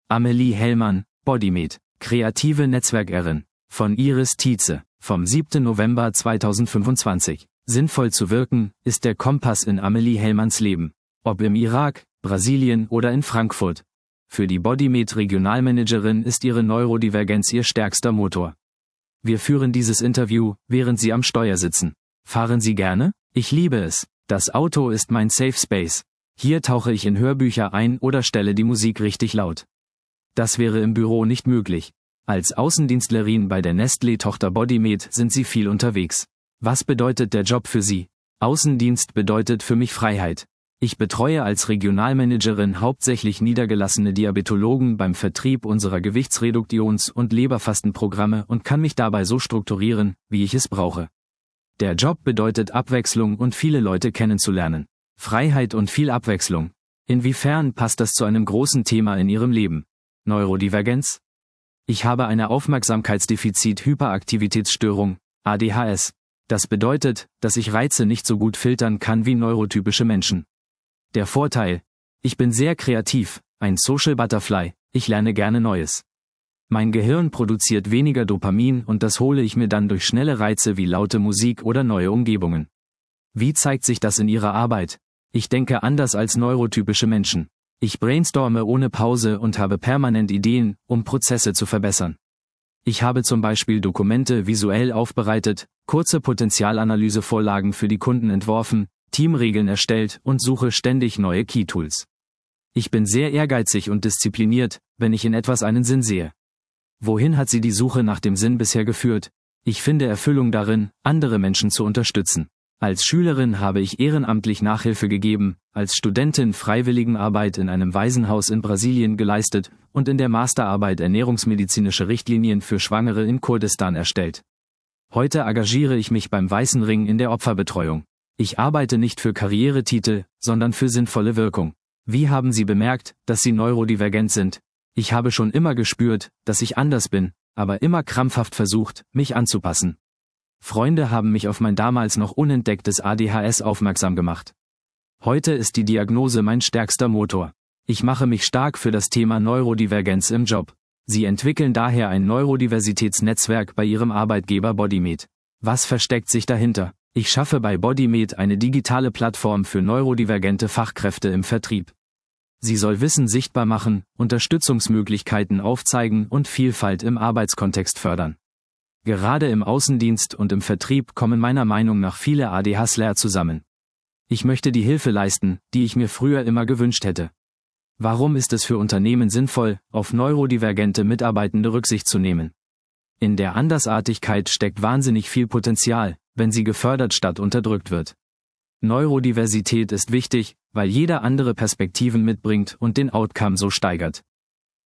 Amelie Hellmann, Bodymate, kreative Netzwerkerin, von Iris Tietze, vom 7. November 2025. Sinnvoll zu wirken, ist der Kompass in Amelie Hellmanns Leben. Ob im Irak, Brasilien oder in Frankfurt. Für die Bodymate Regionalmanagerin ist ihre Neurodivergenz ihr stärkster Motor. Wir führen dieses Interview, während Sie am Steuer sitzen. Fahren Sie gerne? Ich liebe es. Das Auto ist mein Safe Space. Hier tauche ich in Hörbücher ein oder stelle die Musik richtig laut. Das wäre im Büro nicht möglich. Als Außendienstlerin bei der Nestlé-Tochter Bodymate sind Sie viel unterwegs. Was bedeutet der Job für Sie? Außendienst bedeutet für mich Freiheit. Ich betreue als Regionalmanagerin hauptsächlich niedergelassene Diabetologen beim Vertrieb unserer Gewichtsreduktions- und Leberfastenprogramme und kann mich dabei so strukturieren, wie ich es brauche. Der Job bedeutet Abwechslung und viele Leute kennenzulernen. Freiheit und viel Abwechslung. Inwiefern passt das zu einem großen Thema in Ihrem Leben? Neurodivergenz? Ich habe eine Aufmerksamkeitsdefizit-Hyperaktivitätsstörung, ADHS. Das bedeutet, dass ich Reize nicht so gut filtern kann wie neurotypische Menschen. Der Vorteil: Ich bin sehr kreativ, ein Social Butterfly, ich lerne gerne Neues. Mein Gehirn produziert weniger Dopamin und das hole ich mir dann durch schnelle Reize wie laute Musik oder neue Umgebungen. Wie zeigt sich das in Ihrer Arbeit? Ich denke anders als neurotypische Menschen. Ich brainstorme ohne Pause und habe permanent Ideen, um Prozesse zu verbessern. Ich habe zum Beispiel Dokumente visuell aufbereitet, kurze Potenzialanalysevorlagen für die Kunden entworfen, Teamregeln erstellt und suche ständig neue Key-Tools. Ich bin sehr ehrgeizig und diszipliniert, wenn ich in etwas einen Sinn sehe. Wohin hat Sie die Suche nach dem Sinn bisher geführt? Ich finde Erfüllung darin, andere Menschen zu unterstützen. Als Schülerin habe ich ehrenamtlich Nachhilfe gegeben, als Studentin Freiwilligenarbeit in einem Waisenhaus in Brasilien geleistet und in der Masterarbeit ernährungsmedizinische Richtlinien für Schwangere in Kurdistan erstellt. Heute engagiere ich mich beim Weißen Ring in der Opferbetreuung. Ich arbeite nicht für Karrieretitel, sondern für sinnvolle Wirkung. Wie haben Sie bemerkt, dass Sie neurodivergent sind? Ich habe schon immer gespürt, dass ich anders bin, aber immer krampfhaft versucht, mich anzupassen. Freunde haben mich auf mein damals noch unentdecktes ADHS aufmerksam gemacht. Heute ist die Diagnose mein stärkster Motor. Ich mache mich stark für das Thema Neurodivergenz im Job. Sie entwickeln daher ein Neurodiversitätsnetzwerk bei Ihrem Arbeitgeber Bodymate. Was versteckt sich dahinter? Ich schaffe bei Bodymate eine digitale Plattform für neurodivergente Fachkräfte im Vertrieb. Sie soll Wissen sichtbar machen, Unterstützungsmöglichkeiten aufzeigen und Vielfalt im Arbeitskontext fördern. Gerade im Außendienst und im Vertrieb kommen meiner Meinung nach viele ADHSler zusammen. Ich möchte die Hilfe leisten, die ich mir früher immer gewünscht hätte. Warum ist es für Unternehmen sinnvoll, auf neurodivergente Mitarbeitende Rücksicht zu nehmen? In der Andersartigkeit steckt wahnsinnig viel Potenzial, wenn sie gefördert statt unterdrückt wird. Neurodiversität ist wichtig, weil jeder andere Perspektiven mitbringt und den Outcome so steigert.